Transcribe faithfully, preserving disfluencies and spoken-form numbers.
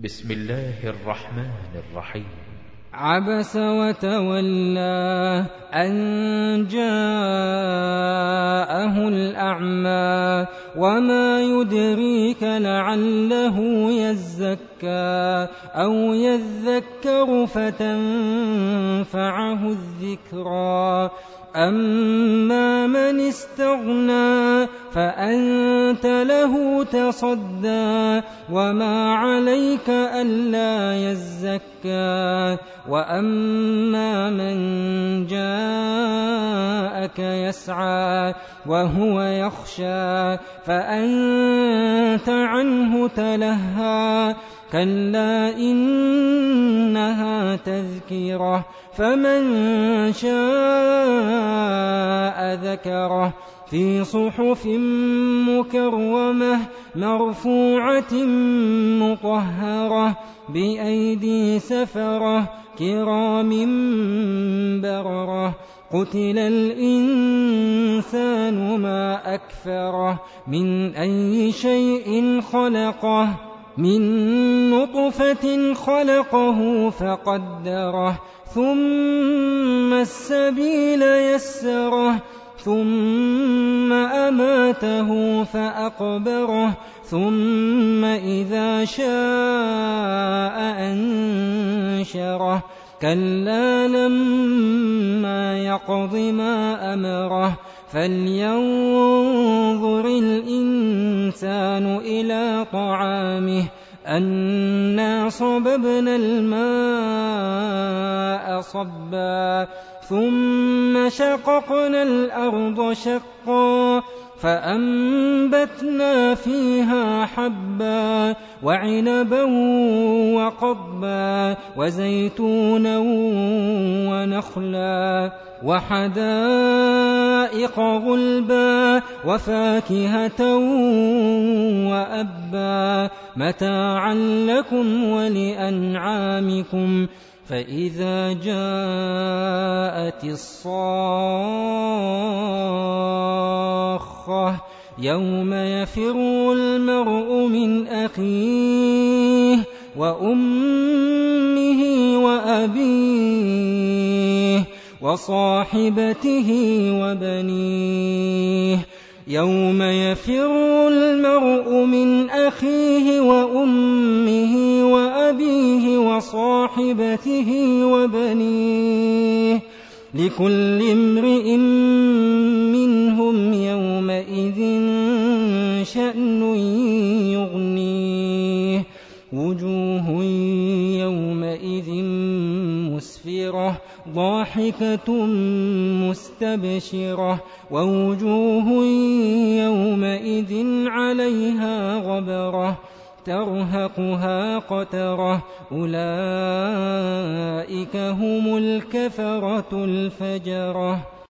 بسم الله الرحمن الرحيم. عبس وتولى أن جاءه الأعمى وما يدريك لعله يزكى أو يذكر فتنفعه الذكرى. أما من استغنى فأنت له تصدى وما عليك ألا يزكى. وأما من جاءك يسعى وهو يخشى فأنت عنه تلهى. كلا إنها تذكرة فمن شاء ذكره في صحف مكرمة مرفوعة مطهرة بأيدي سفرة كرام بررة. قتل الإنسان ما أكفره من أي شيء خلقه من نطفة خلقه فقدره ثم السبيل يسره ثم أماته فأقبره ثم إذا شاء أنشره. كلا لما يقض ما أمره فلينظر الإنسان إلى طعامه أنا صببنا الماء صبا ثم شققنا الأرض شقا فأنبتنا فيها حبا وعنبا وقضبا وزيتونا ونخلا وحدائق غلبا وفاكهة وأبا متاعا لكم ولأنعامكم. فإذا جاءت الصاخة يوم يفر المرء من أخيه وأمه وأبيه وصاحبته وبنيه. يوم يفر المرء من أخيه وأمه وأبيه وصاحبته وبنيه لكل امرئ منهم يومئذ شأن يغنيه. وجوه يومئذ مسفرة ضاحكة مستبشرة ووجوه يومئذ عليها غبرة ترهقها قترة. أولئك هم الكفرة الفجرة.